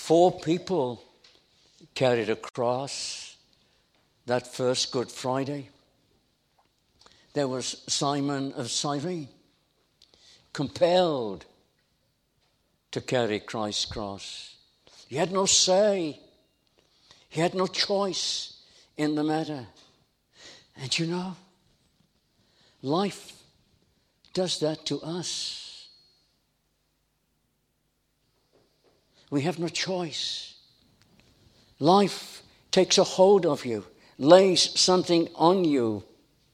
4 people carried a cross that first Good Friday. There was Simon of Cyrene, compelled to carry Christ's cross. He had no say. He had no choice in the matter. And you know, life does that to us. We have no choice. Life takes a hold of you, lays something on you,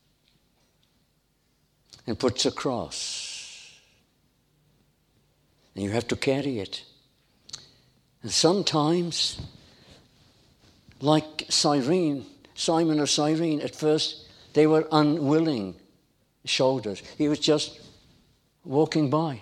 and puts a cross. And you have to carry it. And sometimes, like Simon of Cyrene, at first they were unwilling shoulders. He was just walking by.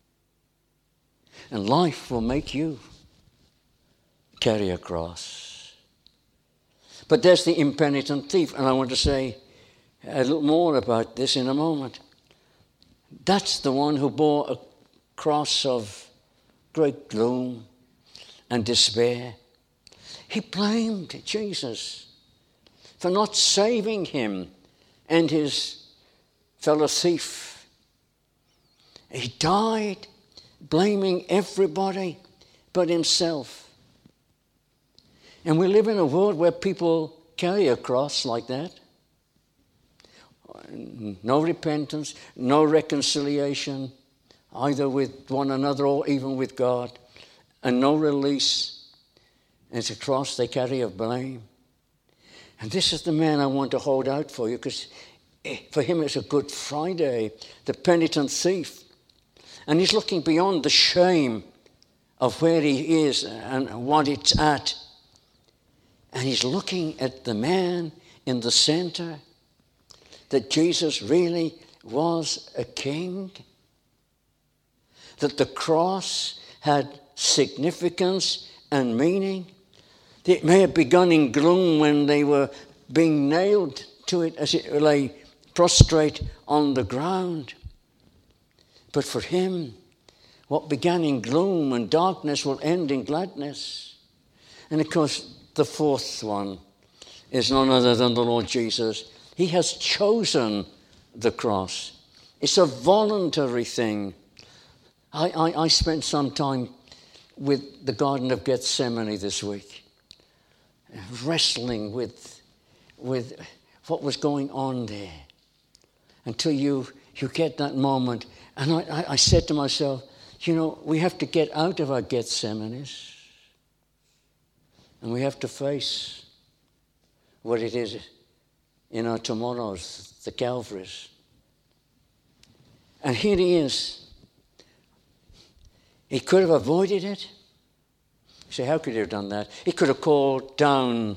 And life will make you carry a cross. But there's the impenitent thief, and I want to say a little more about this in a moment. That's the one who bore a cross of great gloom and despair. He blamed Jesus for not saving him and his fellow thief. He died blaming everybody but himself. And we live in a world where people carry a cross like that. No repentance, no reconciliation, either with one another or even with God, and no release. And it's a cross they carry of blame. And this is the man I want to hold out for you, because for him it's a Good Friday, the penitent thief. And he's looking beyond the shame of where he is and what it's at. And he's looking at the man in the center, that Jesus really was a king, that the cross had significance and meaning. It may have begun in gloom when they were being nailed to it as it lay prostrate on the ground. But for him, what began in gloom and darkness will end in gladness. And of course, the fourth one is none other than the Lord Jesus. He has chosen the cross. It's a voluntary thing. I spent some time with the Garden of Gethsemane this week, wrestling with what was going on there, until you get that moment. And I said to myself, you know, we have to get out of our Gethsemanes, and we have to face what it is in our tomorrows, the Calvaries. And here he is. He could have avoided it. You say, how could he have done that? He could have called down,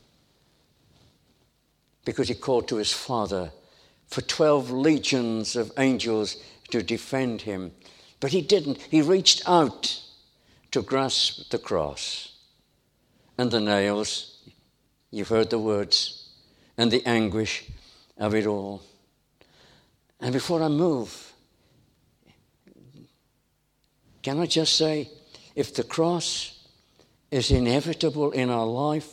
because he called to his Father for 12 legions of angels to defend him. But he didn't. He reached out to grasp the cross and the nails. You've heard the words. And the anguish of it all. And before I move, can I just say, if the cross is inevitable in our life,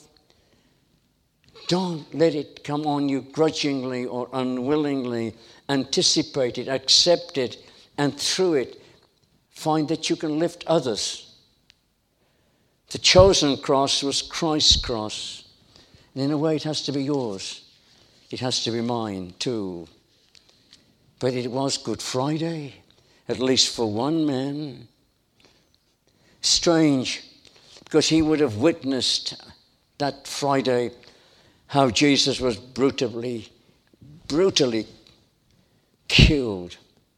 don't let it come on you grudgingly or unwillingly. Anticipate it, accept it, and through it, find that you can lift others. The chosen cross was Christ's cross. And in a way, it has to be yours. It has to be mine too. But it was Good Friday, at least for one man. Strange, because he would have witnessed that Friday how Jesus was brutally killed.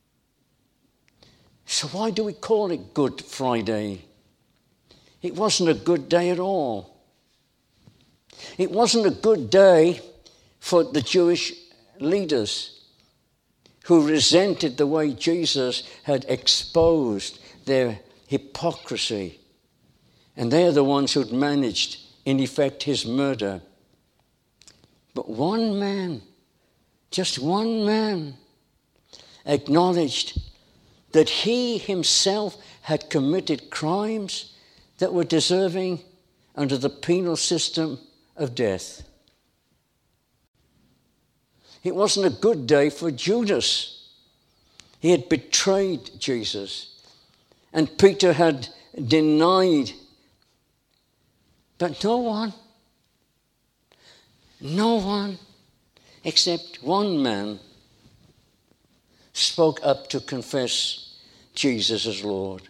So why do we call it Good Friday? It wasn't a good day at all. It wasn't a good day for the Jewish leaders who resented the way Jesus had exposed their hypocrisy. And they're the ones who'd managed, in effect, his murder. But one man, just one man, acknowledged that he himself had committed crimes that were deserving under the penal system of death. It wasn't a good day for Judas. He had betrayed Jesus, and Peter had denied. But no one except one man spoke up to confess Jesus as Lord.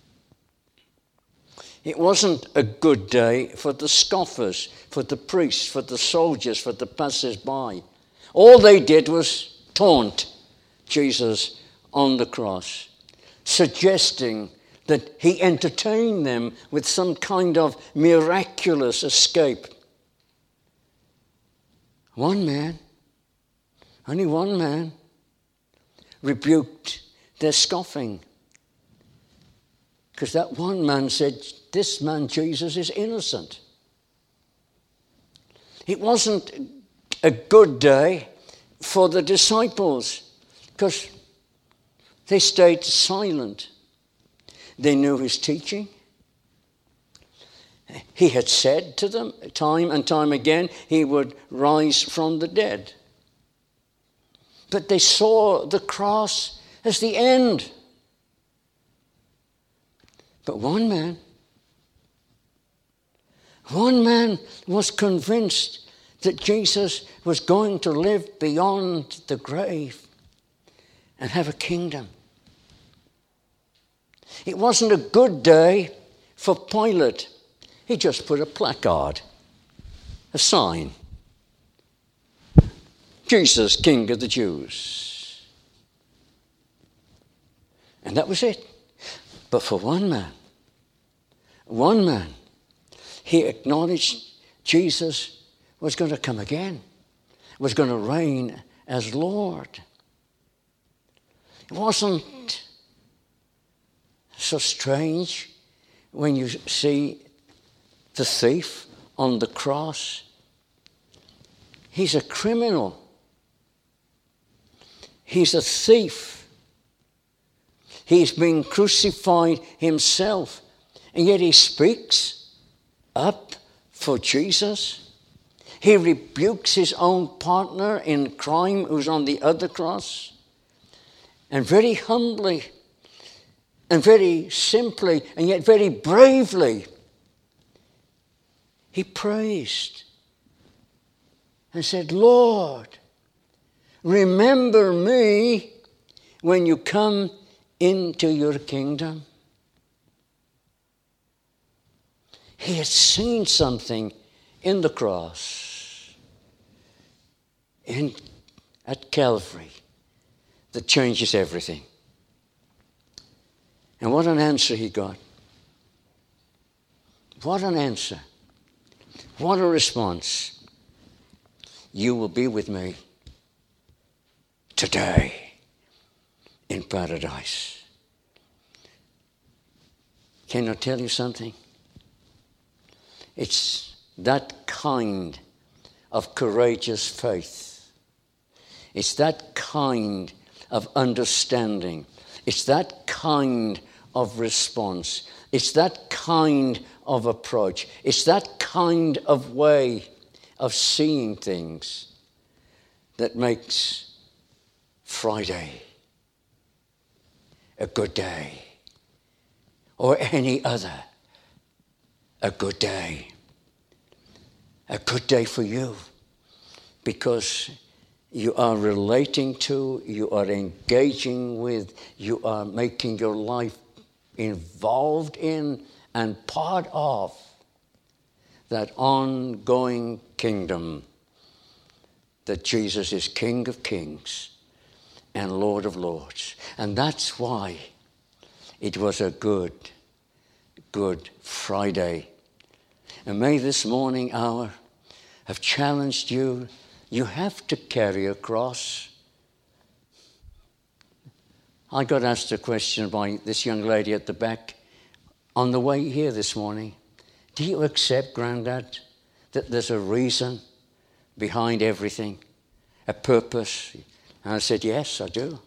It wasn't a good day for the scoffers, for the priests, for the soldiers, for the passers-by. All they did was taunt Jesus on the cross, suggesting that he entertained them with some kind of miraculous escape. One man, only one man, rebuked their scoffing. Because that one man said, this man Jesus is innocent. It wasn't a good day for the disciples because they stayed silent. They knew his teaching. He had said to them time and time again he would rise from the dead. But they saw the cross as the end. But one man was convinced that Jesus was going to live beyond the grave and have a kingdom. It wasn't a good day for Pilate. He just put a placard, a sign. Jesus, King of the Jews. And that was it. But for one man, he acknowledged Jesus was going to come again, was going to reign as Lord. It wasn't so strange when you see the thief on the cross. He's a criminal. He's a thief. He's been crucified himself, and yet he speaks up for Jesus. He rebukes his own partner in crime who's on the other cross. And very humbly and very simply and yet very bravely, he praised and said, Lord, remember me when you come into your kingdom. He had seen something in the cross, at Calvary, that changes everything. And what an answer he got. What an answer. What a response. You will be with me today in paradise. Can I tell you something? It's that kind of courageous faith. It's that kind of understanding. It's that kind of response. It's that kind of approach. It's that kind of way of seeing things that makes Friday a good day, or any other a good day. A good day for you, because you are relating to, you are engaging with, you are making your life involved in and part of that ongoing kingdom that Jesus is King of Kings and Lord of Lords. And that's why it was a good Friday. And may this morning hour have challenged you. You have to carry a cross. I got asked a question by this young lady at the back on the way here this morning. Do you accept, Grandad, that there's a reason behind everything, a purpose? And I said, yes, I do.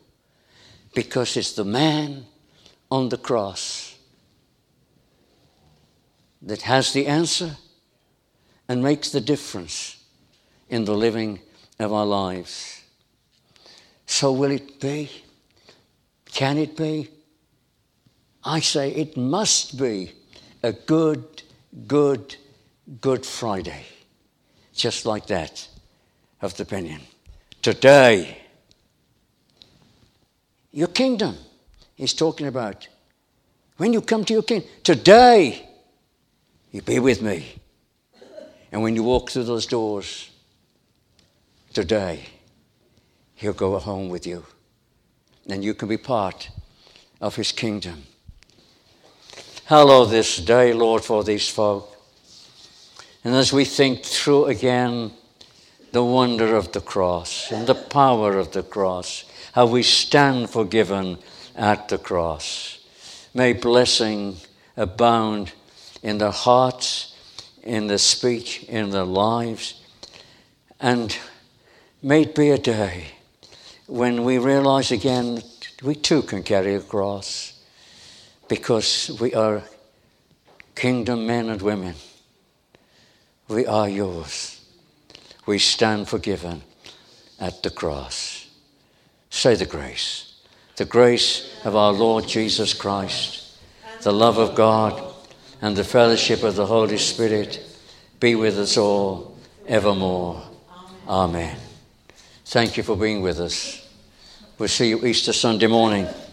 Because it's the man on the cross that has the answer and makes the difference in the living of our lives. So will it be? Can it be? I say it must be a good Friday. Just like that of the Pinion. Today, your kingdom he's talking about. When you come to your kingdom, today, you be with me. And when you walk through those doors, today, he'll go home with you. And you can be part of his kingdom. Hallow this day, Lord, for these folk. And as we think through again the wonder of the cross and the power of the cross, how we stand forgiven at the cross, may blessing abound in their hearts, in their speech, in their lives. And may it be a day when we realize again we too can carry a cross because we are kingdom men and women. We are yours. We stand forgiven at the cross. Say the grace. The grace of our Lord Jesus Christ, the love of God, and the fellowship of the Holy Spirit be with us all evermore. Amen. Thank you for being with us. We'll see you Easter Sunday morning.